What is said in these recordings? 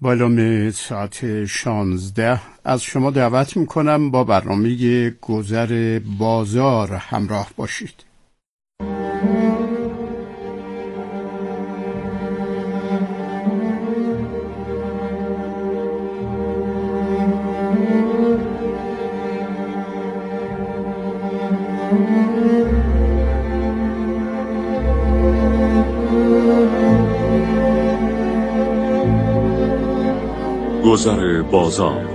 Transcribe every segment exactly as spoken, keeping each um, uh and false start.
بالام ساعت شانزده از شما دعوت میکنم با برنامه گذر بازار همراه باشید. گذر بازار.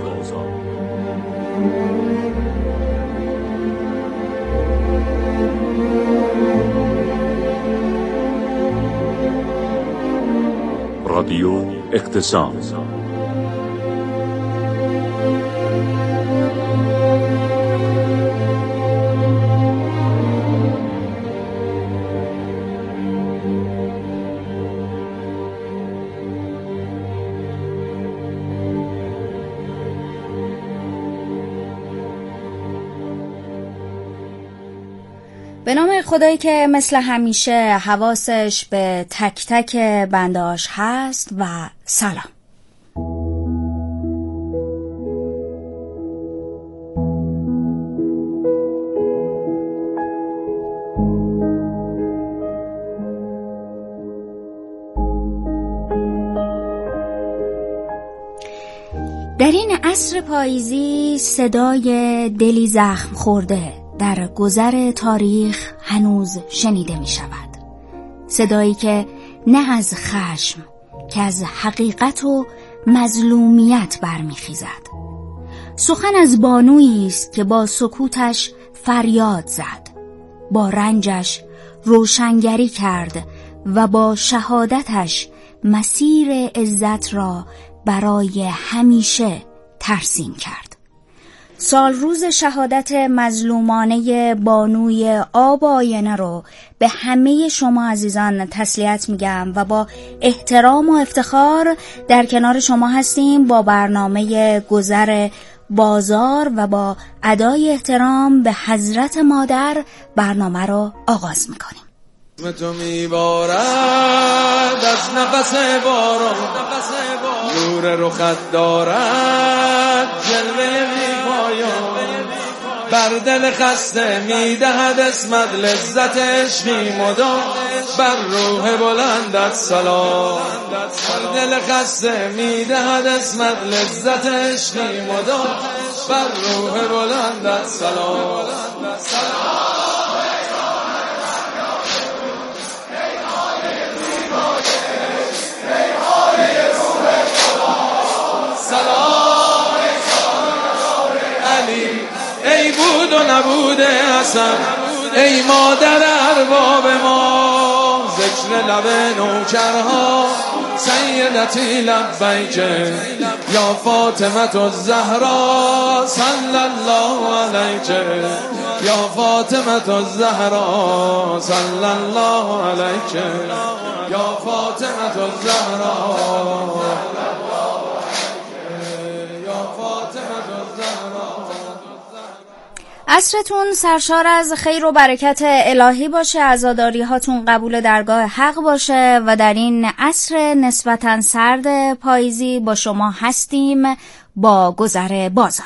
رادیو اقتصاد. به نام خدایی که مثل همیشه حواسش به تک تک بنداش هست و سلام. در این عصر پاییزی صدای دلی زخم خورده در گذر تاریخ هنوز شنیده می شود. صدایی که نه از خشم که از حقیقت و مظلومیت برمی خیزد. سخن از بانویی است که با سکوتش فریاد زد، با رنجش روشنگری کرد و با شهادتش مسیر عزت را برای همیشه ترسیم کرد. سال روز شهادت مظلومانه بانوی آب آینه رو به همه شما عزیزان تسلیت میگم و با احترام و افتخار در کنار شما هستیم با برنامه گذر بازار و با ادای احترام به حضرت مادر برنامه رو آغاز میکنیم. اسم تو میبارد از نفس باران، نور رخت دارد جلوه میپایان، بر دل خسته میدهد اسمت لذت عشقی مدام، بر روح بلندت سلام. بر دل خسته میدهد اسمت لذت عشقی مدام، بر روح بلندت سلام. ای بود و نبوده حسن، ای مادر ارباب ما، ذکر لب نوکرها سیدتی لبیک، یا فاطمه الزهرا صلی الله علیک، یا فاطمه الزهرا صلی الله علیک، یا فاطمه الزهرا. عصرتون سرشار از خیر و برکت الهی باشه، عزاداری هاتون قبول درگاه حق باشه و در این عصر نسبتاً سرد پاییزی با شما هستیم با گذر بازار.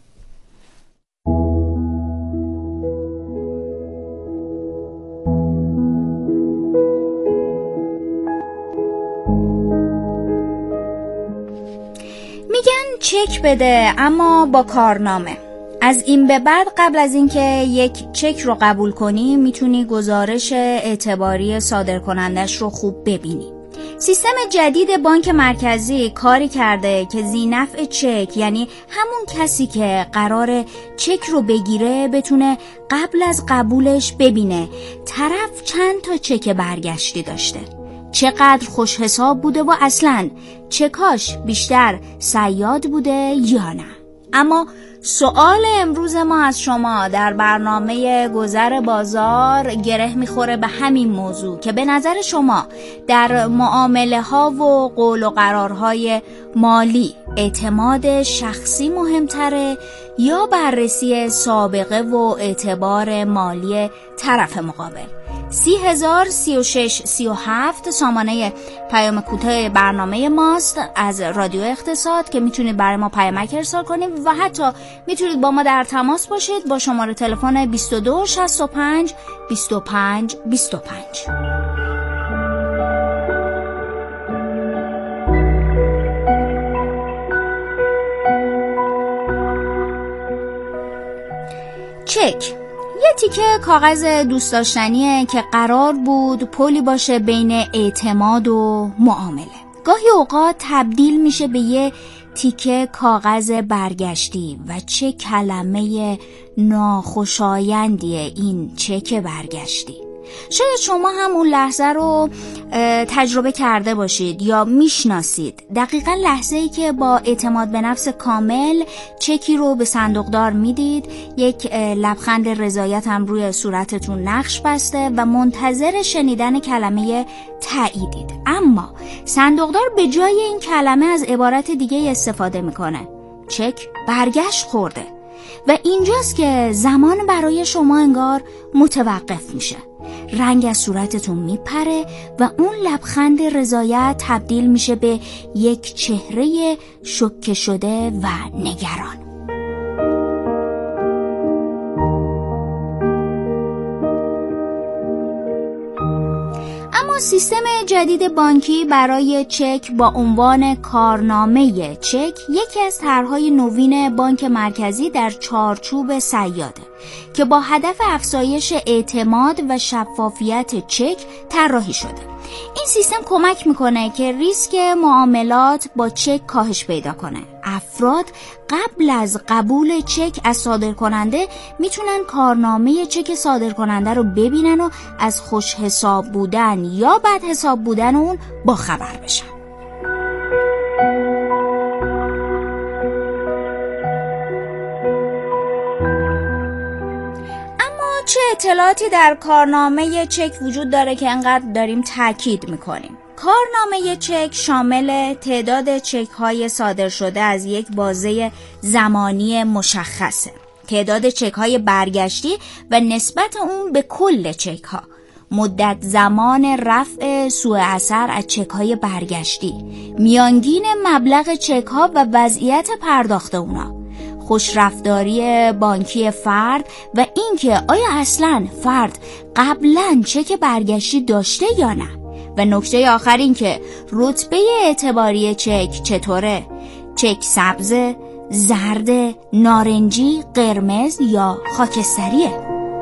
میگن چک بده اما با کارنامه. از این به بعد قبل از اینکه یک چک رو قبول کنی میتونی گزارش اعتباری صادر کنندش رو خوب ببینی. سیستم جدید بانک مرکزی کاری کرده که ذی‌نفع چک، یعنی همون کسی که قرار چک رو بگیره، بتونه قبل از قبولش ببینه طرف چند تا چک برگشتی داشته، چقدر خوش حساب بوده و اصلاً چکاش بیشتر صیاد بوده یا نه. اما سوال امروز ما از شما در برنامه گذر بازار گره میخوره به همین موضوع که به نظر شما در معامله ها و قول و قرارهای مالی اعتماد شخصی مهمتره یا بررسی سابقه و اعتبار مالی طرف مقابل؟ سی هزار سی و شش سی و هفت سامانه پیام کوتاه برنامه ماست از رادیو اقتصاد که میتونید برای ما پیامک ارسال کنید و حتی میتونید با ما در تماس باشید با شماره تلفن بیست و دو شصت و پنج بیست و پنج بیست و پنج. چک یه تیکه کاغذ دوست داشتنیه که قرار بود پلی باشه بین اعتماد و معامله. گاهی اوقات تبدیل میشه به یه تیکه کاغذ برگشتی و چه کلمه ناخوشایندیه این چک برگشتی. شاید شما هم اون لحظه رو تجربه کرده باشید یا میشناسید. دقیقاً لحظه‌ای که با اعتماد به نفس کامل چکی رو به صندوقدار میدید، یک لبخند رضایت هم روی صورتتون نقش بسته و منتظر شنیدن کلمه تاییدید. اما صندوقدار به جای این کلمه از عبارت دیگه استفاده میکنه. چک برگشت خورده. و اینجاست که زمان برای شما انگار متوقف میشه. رنگ از صورتتون میپره و اون لبخند رضایت تبدیل میشه به یک چهره شوکه شده و نگران. اما سیستم جدید بانکی برای چک با عنوان کارنامه چک یکی از طرح‌های نوین بانک مرکزی در چارچوب صیاده که با هدف افزایش اعتماد و شفافیت چک طراحی شده. این سیستم کمک میکنه که ریسک معاملات با چک کاهش پیدا کنه. افراد قبل از قبول چک از صادرکننده میتونن کارنامه چک صادرکننده رو ببینن و از خوش حساب بودن یا بد حساب بودن اون با خبر بشن. چه اطلاعاتی در کارنامه چک وجود داره که انقدر داریم تاکید میکنیم؟ کارنامه چک شامل تعداد چک های صادر شده از یک بازه زمانی مشخصه، تعداد چک های برگشتی و نسبت اون به کل چک ها، مدت زمان رفع سوء اثر از چک های برگشتی، میانگین مبلغ چک ها و وضعیت پرداخت اونا، خوشرفتاری بانکی فرد و اینکه آیا اصلاً فرد قبلاً چک برگشتی داشته یا نه. و نکته آخر این که رتبه اعتباری چک چطوره؟ چک سبز، زرد، نارنجی، قرمز یا خاکستریه؟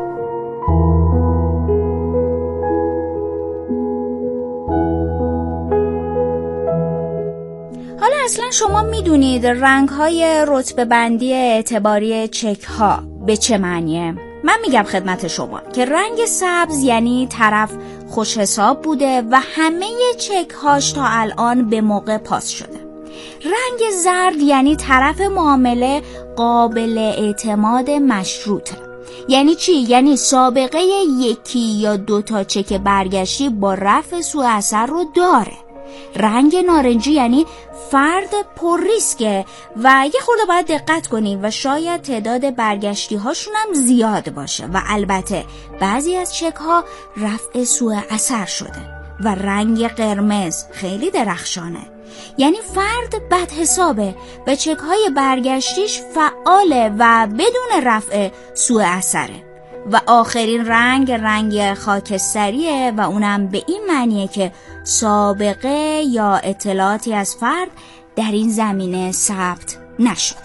حالا اصلا شما میدونید رنگ‌های رتبه بندی اعتباری چک ها به چه معنیه؟ من میگم خدمت شما که رنگ سبز یعنی طرف خوش حساب بوده و همه چک هاش تا الان به موقع پاس شده. رنگ زرد یعنی طرف معامله قابل اعتماد مشروطه. یعنی چی؟ یعنی سابقه یکی یا دو تا چک برگشتی با رفع سوء اثر رو داره. رنگ نارنجی یعنی فرد پر ریسکه و یه خورده باید دقت کنیم و شاید تعداد برگشتی هاشون هم زیاد باشه و البته بعضی از چک ها رفع سوء اثر شده. و رنگ قرمز خیلی درخشانه، یعنی فرد بد حسابه و چک های برگشتیش فعاله و بدون رفع سوء اثره. و آخرین رنگ رنگ خاکستریه و اونم به این معنیه که سابقه یا اطلاعاتی از فرد در این زمینه ثبت نشده.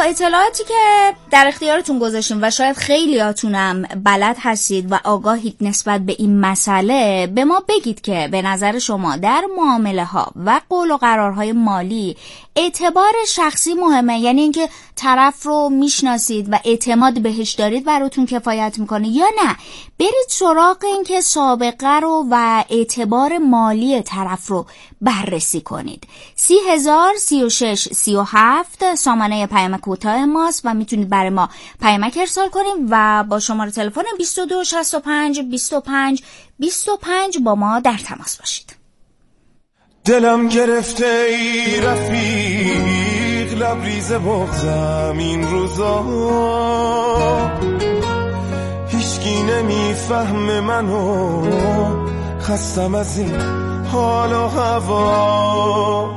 اطلاعاتی که در اختیارتون گذاشتیم و شاید خیلیاتونم بلد هستید و آگاهید نسبت به این مسئله، به ما بگید که به نظر شما در معامله ها و قول و قرارهای مالی اعتبار شخصی مهمه؟ یعنی اینکه طرف رو میشناسید و اعتماد بهش دارید براتون کفایت میکنه، یا نه برید سراغ اینکه سابقه رو و اعتبار مالی طرف رو بررسی کنید؟ سی هزار سی و شش سی و هفت سامانه پیامک کوتاه ماست و میتونید برای ما پیامک ارسال کنید و با شماره تلفن بیست و دو شصت و پنج بیست و پنج بیست و پنج با ما در تماس باشید. دلم گرفته ای رفیق، لبریز بغضم این روزا، هیچکی نمیفهم منو، خستم از این حال و هوا.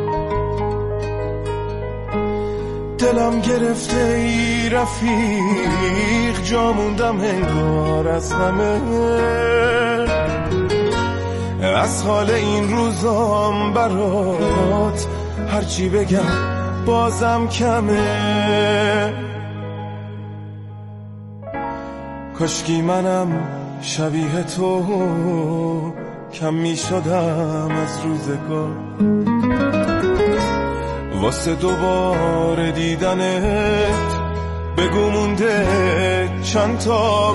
دلم گرفته ای رفیق، جا موندم انگار از همه، از حال این روزام برات هرچی بگم بازم کمه. کاشکی منم شبیه تو کم می شدم از روزگار، واسه دوباره دیدنت بگو مونده چند تا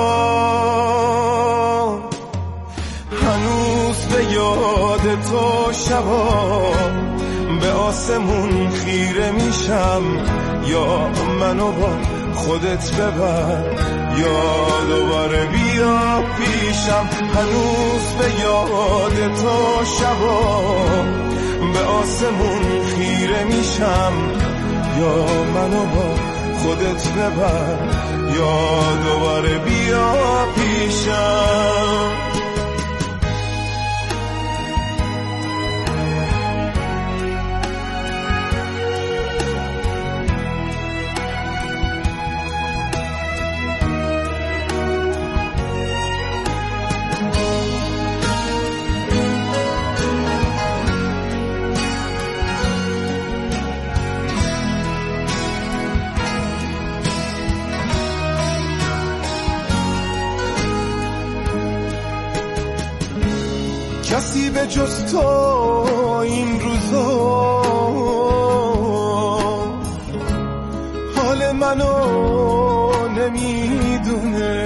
بهار. هنوز به یاد تو شبا به آسمون خیره میشم، یا منو با خودت ببر یا دوباره بیا پیشم. هنوز به یاد تو شبا به آسمون خیره میشم، یا منو با خودت ببر یا دوباره بیا پیشم. کسی به جز تو این روزا حال منو نمیدونه.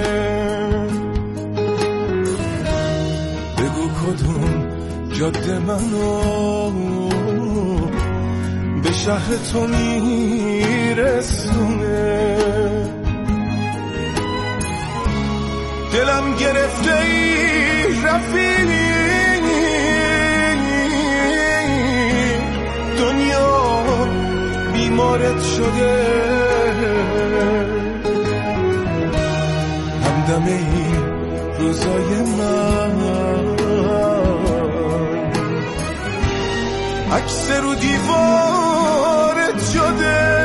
بگو کدوم جاده منو به شهر تو میرسونه. دلم گرفته ای رفیق، دنیا بیمارت شده، همدم این روزای من عکس رو دیوارت شده.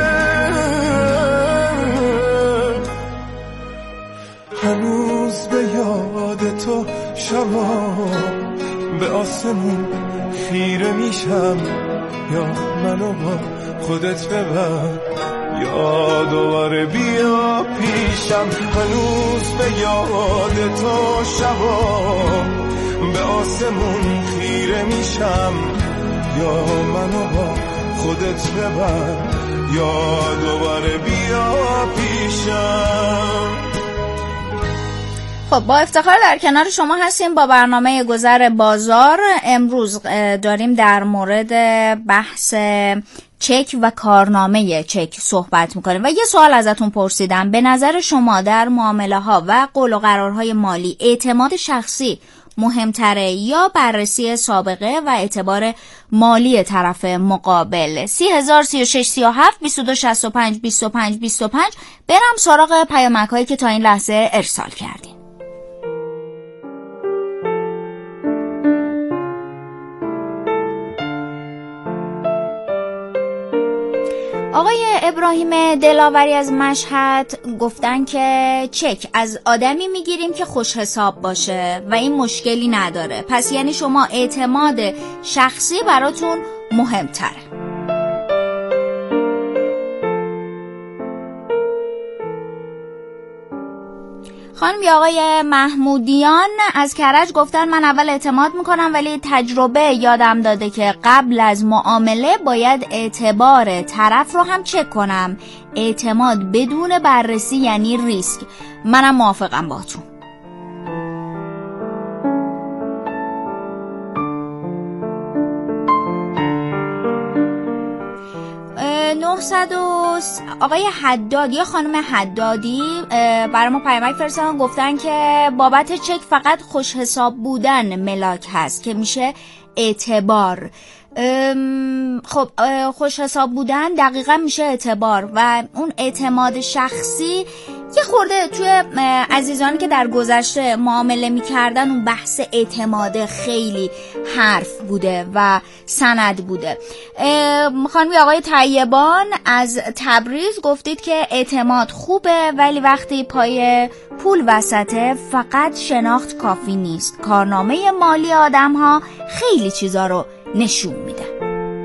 هنوز به یاد تو شبا به آسمون خیره میشم، یا منو با خودت ببر یا دوباره بیا پیشم. هنوز به یاد تو شبا به آسمون خیره میشم، یا منو با خودت ببر یا دوباره بیا پیشم. خب با افتخار در کنار شما هستیم با برنامه گذر بازار. امروز داریم در مورد بحث چک و کارنامه چک صحبت میکنیم و یه سوال ازتون پرسیدم. به نظر شما در معامله ها و قول و قرارهای مالی اعتماد شخصی مهمتره یا بررسی سابقه و اعتبار مالی طرف مقابل؟ سی هزار سی و شش سی و هفت بیست و دو شصت و پنج بیست و پنج بیست و پنج. برم سراغ پیامک هایی که تا این لحظه ارسال کردیم. آقای ابراهیم دلاوری از مشهد گفتن که چک از آدمی میگیریم که خوش حساب باشه و این مشکلی نداره، پس یعنی شما اعتماد شخصی براتون مهمتره. خانم یا آقای محمودیان از کرج گفتن من اول اعتماد میکنم ولی تجربه یادم داده که قبل از معامله باید اعتبار طرف رو هم چک کنم. اعتماد بدون بررسی یعنی ریسک. منم موافقم باهاتون. نهصد آقای حداد یا خانم حدادی برای ما پیامک فرستادن، گفتن که بابت چک فقط خوش حساب بودن ملاک هست که میشه اعتبار. خب خوش حساب بودن دقیقا میشه اعتبار و اون اعتماد شخصی یه خورده توی عزیزانی که در گذشته معامله میکردن اون بحث اعتماد خیلی حرف بوده و سند بوده. خانمی آقای طیبان از تبریز گفتید که اعتماد خوبه ولی وقتی پای پول وسطه فقط شناخت کافی نیست. کارنامه مالی آدم ها خیلی چیزا رو نشون میده.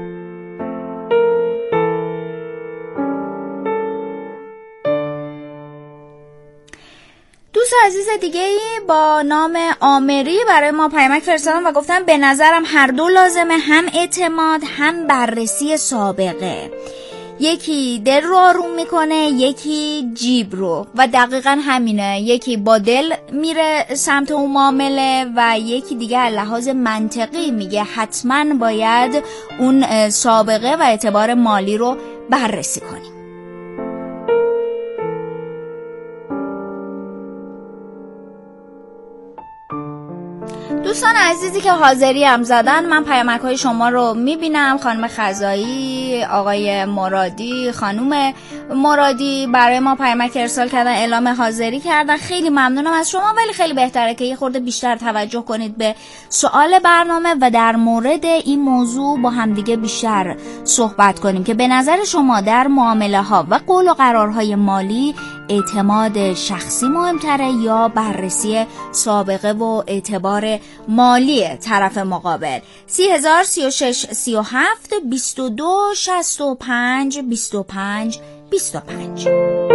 دوست عزیز دیگه ای با نام آمری برای ما پیامک فرستادن و گفتن به نظرم هر دو لازمه، هم اعتماد هم بررسی سابقه. یکی دل رو آروم میکنه، یکی جیب رو، و دقیقا همینه. یکی با دل میره سمت اون معامله و یکی دیگه لحاظ منطقی میگه حتما باید اون سابقه و اعتبار مالی رو بررسی کنیم. دوستان عزیزی که حاضری هم زدن، من پیامک های شما رو میبینم. خانم خزایی، آقای مرادی، خانم مرادی برای ما پیامک ارسال کردن، اعلام حاضری کردن. خیلی ممنونم از شما، ولی خیلی بهتره که یه خورده بیشتر توجه کنید به سوال برنامه و در مورد این موضوع با همدیگه بیشتر صحبت کنیم که به نظر شما در معامله ها و قول و قرارهای مالی اعتماد شخصی مهمتره یا بررسی سابقه و اعتبار مالی طرف مقابل؟ سی هزار سی و شش سی و هفت بیست و دو شصت و پنج بیست و پنج بیست و پنج.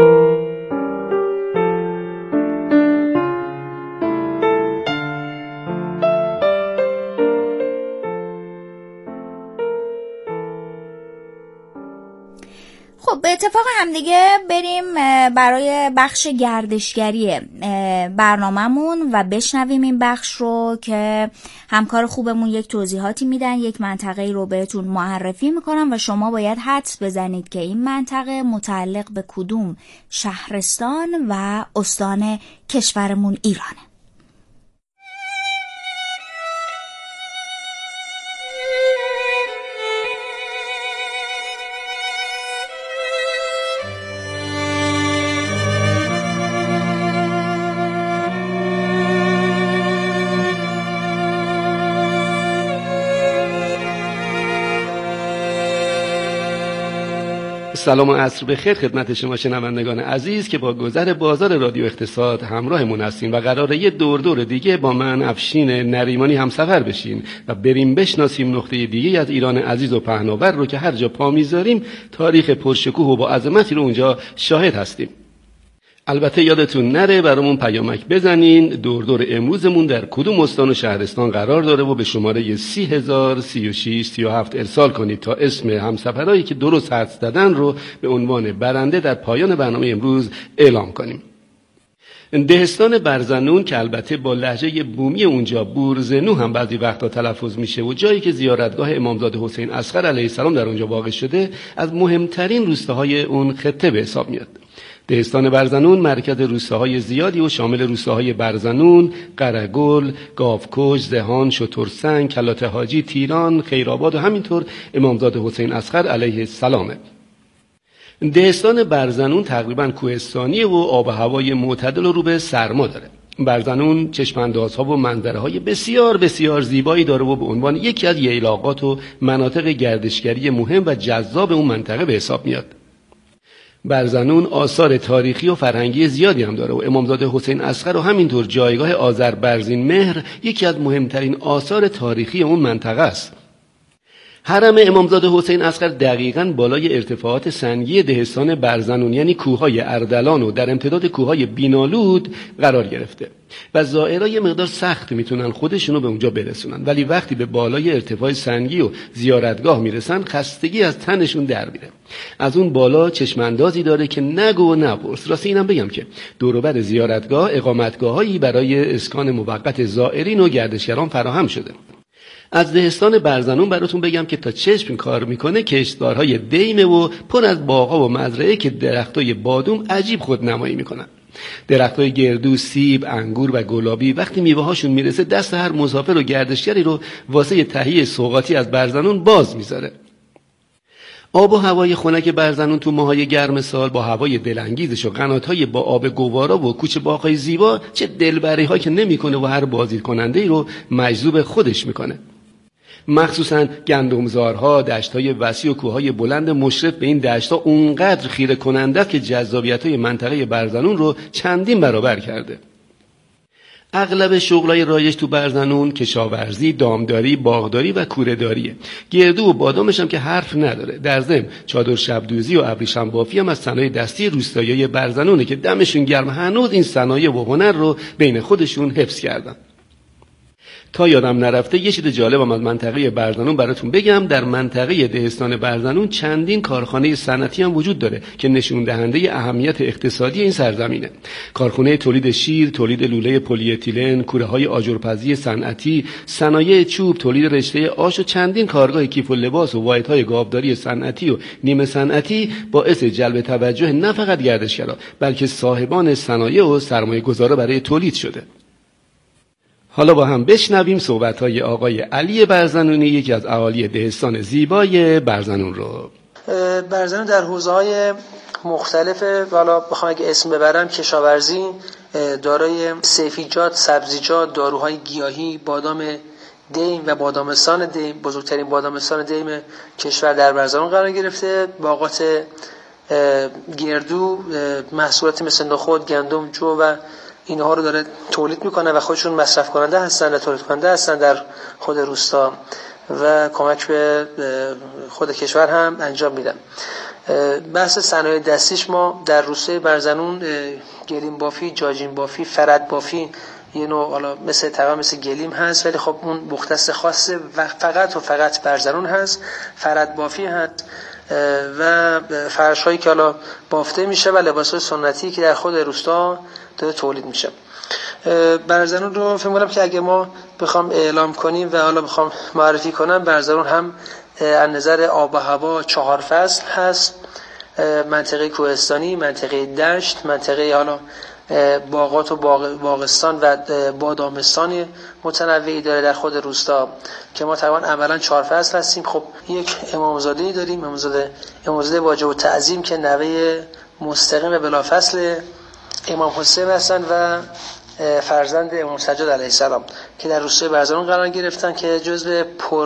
خب به اتفاق هم دیگه بریم برای بخش گردشگری برنامه‌مون و بشنویم این بخش رو که همکار خوبمون یک توضیحاتی میدن، یک منطقه رو بهتون معرفی میکنن و شما باید حدس بزنید که این منطقه متعلق به کدوم شهرستان و استان کشورمون ایرانه. سلام و عصر بخیر خدمت شما شنوندگان عزیز که با گذر بازار رادیو اقتصاد همراهمون هستین و قراره یه دور دور دیگه با من افشین نریمانی هم سفر بشین و بریم بشناسیم نقطه دیگه از ایران عزیز و پهناور رو که هر جا پا میذاریم تاریخ پرشکوه و با عظمتی رو اونجا شاهد هستیم. البته یادتون نره برامون پیامک بزنین دور دور امروزمون در کدوم استان و شهرستان قرار داره و به شماره سی هزار سی و شش سی و هفت ارسال کنید تا اسم همسفرهایی که درست حدس دادن رو به عنوان برنده در پایان برنامه امروز اعلام کنیم. دهستان برزنون که البته با لهجه بومی اونجا بورزنو هم بعضی وقتا تلفظ میشه و جایی که زیارتگاه امامزاده حسین اصغر علیه السلام در اونجا واقع شده از مهمترین روستاهای اون خطه به حساب میاد. دهستان برزنون مرکز روستاهای زیادی و شامل روستاهای برزنون، قره‌گل، گاوکش، زهان، شترسنگ، کلات حاجی، تیران، خیرآباد و همینطور امامزاده حسین اصغر علیه السلامه. دهستان برزنون تقریباً کوهستانیه و آب و هوای معتدل و رو به سرما داره. برزنون چشم‌اندازها و منظره‌های بسیار بسیار زیبایی داره و به عنوان یکی از ییلاقات و مناطق گردشگری مهم و جذاب اون منطقه به حساب میاد. برزنون آثار تاریخی و فرهنگی زیادی هم داره و امامزاده حسین اصغر و همینطور جایگاه آذربرزین مهر یکی از مهمترین آثار تاریخی اون منطقه است. حرم امامزاده حسین اصغر دقیقاً بالای ارتفاعات سنگی دهستان برزنون یعنی کوههای اردلان و در امتداد کوههای بینالود قرار گرفته و زائرها یه مقدار سخت میتونن خودشونو به اونجا برسونن، ولی وقتی به بالای ارتفاع سنگی و زیارتگاه میرسن خستگی از تنشون در میره. از اون بالا چشماندازی داره که نگو و نپرس. راستی اینم بگم که دور و بر زیارتگاه اقامتگاهایی برای اسکان موقت زائرین و گردشگران فراهم شده. از دهستان برزنون براتون بگم که تا چشم کار میکنه کشتزارهای دیمه و پر از باغا و مزرعه که درختای بادوم عجیب خودنمایی میکنن. درختای گردو، سیب، انگور و گلابی وقتی میوه هاشون میرسه دست هر مسافر و گردشگری رو واسه تهیه سوغاتی از برزنون باز میذاره. آب و هوای خنک برزنون تو ماهای گرم سال با هوای دلانگیزش و قنات‌های با آب گوارا و کوچه باغ‌های زیبا چه دلبری‌ها که نمی‌کنه و هر بازدید کننده‌ای رو مجذوب خودش می‌کنه. مخصوصاً گندمزارها، دشت‌های وسیع و کوه‌های بلند مشرف به این دشت‌ها اونقدر خیره کننده است که جذابیت‌های منطقه برزنون رو چندین برابر کرده. اغلب شغلای رایج تو برزنون کشاورزی، دامداری، باغداری و کوره‌داریه. گردو و بادامش هم که حرف نداره. در ضمن چادر شبدوزی و ابریشم بافی هم از صنایع دستی روستایی برزنونه که دمشون گرم هنوز این صنایع و هنر رو بین خودشون حفظ کردن. تا یادم نرفته یه چیز جالبم از منطقه برزنون براتون بگم. در منطقه دهستان برزنون چندین کارخانه صنعتی هم وجود داره که نشون دهنده اهمیت اقتصادی این سرزمینه. کارخانه تولید شیر، تولید لوله پلی اتیلن، کوره‌های آجرپزی صنعتی، صنایع چوب، تولید رشته آش و چندین کارگاه کیف و لباس و واحدهای گاوداری صنعتی و نیمه صنعتی باعث جلب توجه نه فقط گردشگرا بلکه صاحبان صنایع و سرمایه‌گذارا برای تولید شده. حالا با هم بشنویم صحبت‌های آقای علی برزنونی، یکی از اهالی دهستان زیبای برزنون رو. برزنون در حوزه‌های مختلف، حالا بخوام اگه اسم ببرم، کشاورزی، دارای سیفیجات، سبزیجات، داروهای گیاهی، بادام دیم و بادامستان دیم، بزرگترین بادامستان دیم کشور در برزنون قرار گرفته. باغات گردو، محصولات مثل نخود، گندم، جو و اینها رو داره تولید میکنه و خودشون مصرف کننده هستن و تولید کننده هستن در خود روستا و کمک به خود کشور هم انجام میدن. بحث صنایع دستیش ما در روستای برزنون گلیم بافی، جاجین بافی، فرد بافی، یه نوع حالا مثل تقریبا مثل گلیم هست ولی خب اون مختص خاصه و فقط و فقط برزنون هست. فرد بافی هست و فرش هایی که حالا بافته میشه و لباس های سنتی که در خود روستا داره تولید میشه. برزنون رو فکر می‌کنم که اگه ما بخوام اعلام کنیم و حالا بخوام معرفی کنم، برزنون هم از نظر آب و هوا چهار فصل هست. منطقه کوهستانی، منطقه دشت، منطقه حالا باغات و باغ باغستان و بادامستان متنوعی داره در خود روستا که ما تقریبا عملا چهار فصل هستیم. خب یک امامزاده‌ای داریم، امامزاده امامزاده واجب التعظیم که نوه مستقیم بلافصل امام حسین هستن و فرزند امام سجاد علیه السلام که در روستای برزنون قرار گرفتن که جزو پر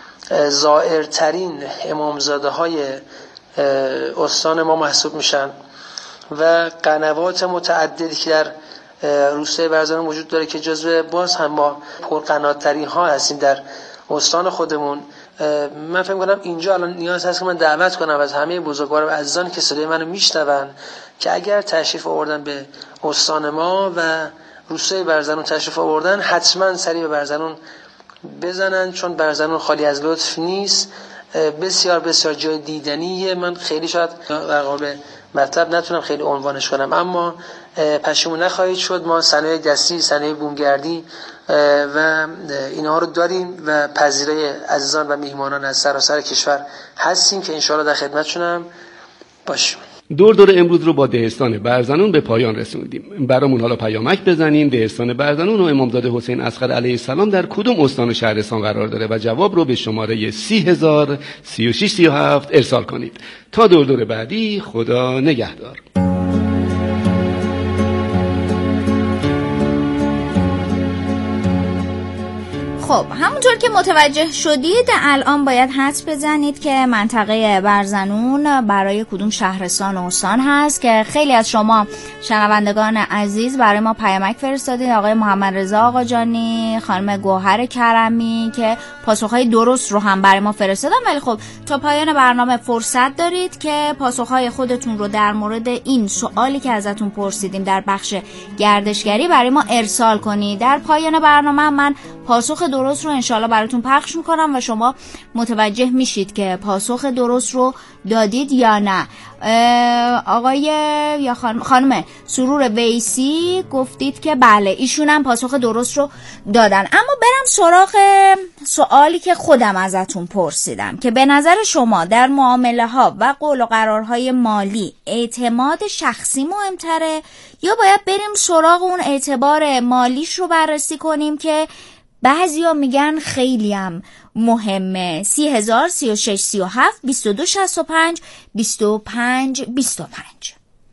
زائرترین امامزاده های استان ما محسوب میشن و قنوات متعددی که در روستای برزنون وجود داره که جزو باز هم ما پر قناترین ها هستیم در استان خودمون. من فکر می‌کنم اینجا الان نیاز هست که من دعوت کنم از همه بزرگوار و عزیزانی که صدای منو میشنون که اگر تشریف آوردن به استان ما و روستای برزنون تشریف آوردن حتما سری به برزنون بزنن، چون برزنون خالی از لطف نیست. بسیار بسیار جای دیدنیه. من خیلی شاید در قالب مطلب نتونم خیلی عنوانش کنم، اما پشیمون نخواهید شد. ما صنایع دستی، صنایع بومگردی و اینها رو داریم و پذیرای عزیزان و میهمانان از سراسر کشور هستیم که انشاءالله در خدمتشونم باشیم. دور دور امروز رو با دهستان برزنون به پایان رسوندیم. برامون حالا پیامک بزنین دهستان برزنون و امامزاده حسین اصغر علیه السلام در کدوم استان و شهرستان قرار داره و جواب رو به شماره سی هزار سی و شش سی و هفت ارسال کنید. تا دور دور بعدی، خدا نگهدار. خب همونطور که متوجه شدید الان باید حدس بزنید که منطقه برزنون برای کدوم شهرستان و استان هست که خیلی از شما شنوندگان عزیز برای ما پیامک فرستادید. آقای محمد رضا آقاجانی، خانم گوهر کرمی که پاسخهای درست رو هم برای ما فرستادن، ولی خب تا پایان برنامه فرصت دارید که پاسخهای خودتون رو در مورد این سوالی که ازتون پرسیدیم در بخش گردشگری برای ما ارسال کنید. در پایان برنامه من پاسخ درست رو انشالله براتون پخش میکنم و شما متوجه میشید که پاسخ درست رو دادید یا نه. آقای یا خانم, خانم سرور ویسی گفتید که بله ایشون هم پاسخ درست رو دادن. اما برم سراغ سوالی که خودم ازتون پرسیدم که به نظر شما در معامله ها و قول و قرارهای مالی اعتماد شخصی مهمتره یا باید بریم سراغ اون اعتبار مالیش رو بررسی کنیم که بعضیا میگن خیلی هم مهمه؟ سی هزار سی و شش سی و هفت بیست و دو شصت و پنج بیست و پنج بیست و پنج.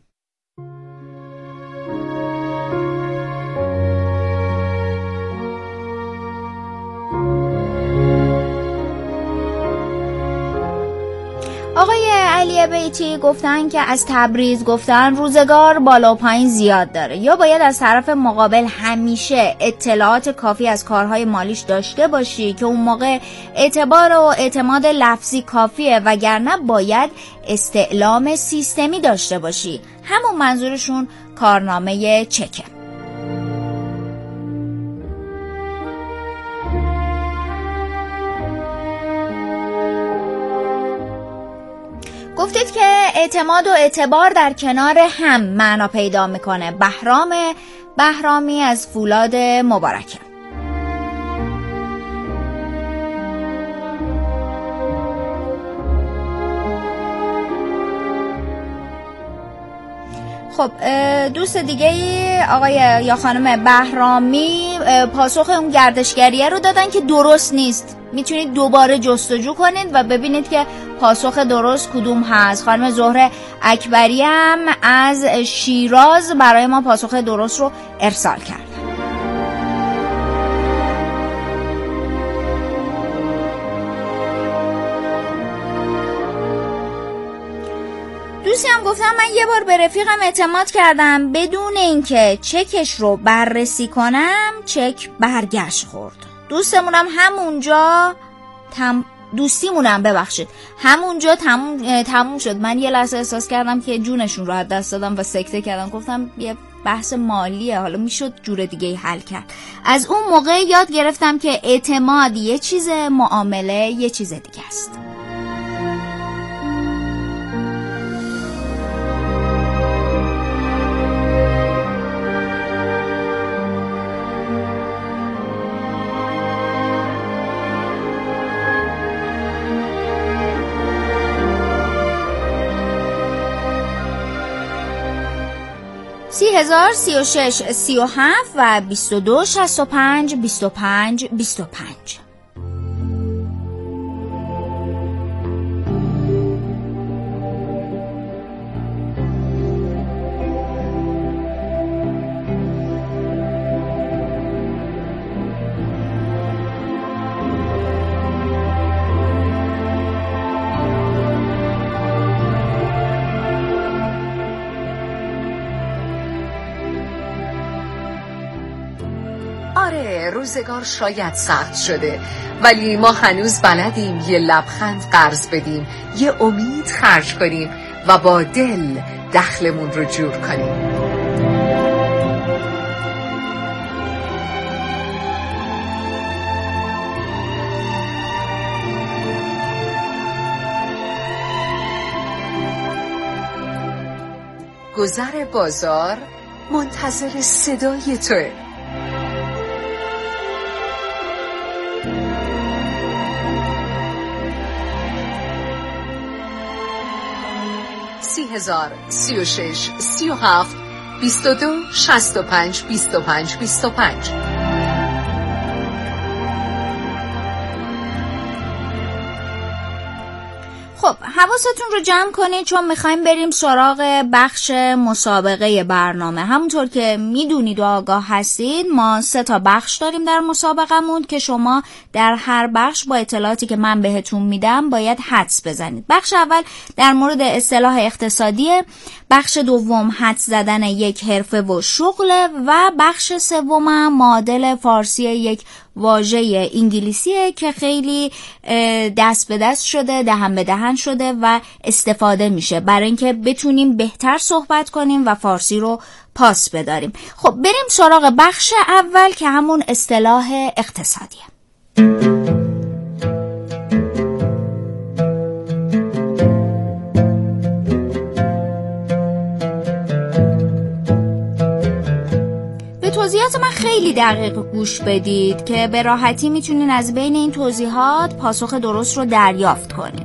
آقای علی بیتی گفتن که از تبریز گفتن روزگار بالا و پایین زیاد داره، یا باید از طرف مقابل همیشه اطلاعات کافی از کارهای مالیش داشته باشی که اون موقع اعتبار و اعتماد لفظی کافیه، وگرنه باید استعلام سیستمی داشته باشی. همون منظورشون کارنامه چکه. گفتید که اعتماد و اعتبار در کنار هم معنا پیدا میکنه. بهرام بهرامی از فولاد مبارکه. خب دوست دیگه آقای یا خانم بهرامی پاسخ اون گردشگریه رو دادن که درست نیست. میتونید دوباره جستجو کنید و ببینید که پاسخ درست کدوم هست. خانم زهره اکبری هم از شیراز برای ما پاسخ درست رو ارسال کرد. دوستی هم گفتم من یه بار به رفیقم اعتماد کردم بدون اینکه چکش رو بررسی کنم چک برگشت خورد. دوستمونم همونجا تم... دوستیمونم ببخشید همونجا تموم تموم شد. من یه لحظه احساس کردم که جونشون رو از دست دادم و سکته کردم. گفتم یه بحث مالیه، حالا میشد جور دیگه حل کرد. از اون موقع یاد گرفتم که اعتماد یه چیز، معامله یه چیز دیگه است. سی هزار سی و شش سی و هفت و بیست و دو شصت و پنج بیست و پنج بیست و پنج. روزگار شاید سخت شده، ولی ما هنوز بلدیم یه لبخند قرض بدیم، یه امید خرج کنیم و با دل دخلمون رو جور کنیم. گذر بازار منتظر صدای توئه. سی هزار سی و شش سی و هفت بیست و دو شصت و پنج بیست و پنج بیست و پنج. خب حواستون رو جمع کنید چون میخوایم بریم سراغ بخش مسابقه برنامه. همونطور که میدونید و آگاه هستید ما سه تا بخش داریم در مسابقمون که شما در هر بخش با اطلاعاتی که من بهتون میدم باید حدس بزنید. بخش اول در مورد اصطلاح اقتصادی، بخش دوم حدس زدن یک حرفه و شغل و بخش سوم معادل فارسی یک واژه انگلیسیه که خیلی دست به دست شده، دهن به دهن شده و استفاده میشه برای اینکه بتونیم بهتر صحبت کنیم و فارسی رو پاس بداریم. خب بریم سراغ بخش اول که همون اصطلاح اقتصادیه. توضیحات من خیلی دقیق گوش بدید که به راحتی میتونین از بین این توضیحات پاسخ درست رو دریافت کنید.